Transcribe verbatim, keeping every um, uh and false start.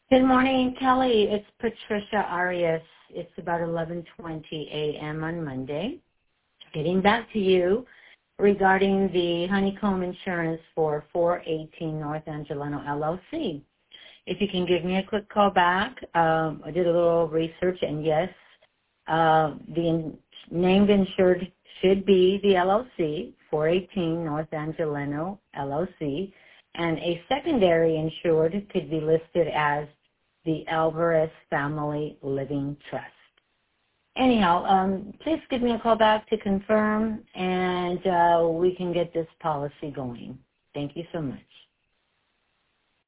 Good morning, Kelly. It's Patricia Arias. It's about eleven twenty a.m. on Monday. Getting back to you regarding the Honeycomb Insurance for four eighteen North Angeleno L L C. If you can give me a quick call back, um, I did a little research, and yes, uh, the in- named insured should be the L L C, four eighteen North Angeleno L L C, and a secondary insured could be listed as the Alvarez Family Living Trust. Anyhow, um, please give me a call back to confirm, and uh, we can get this policy going. Thank you so much.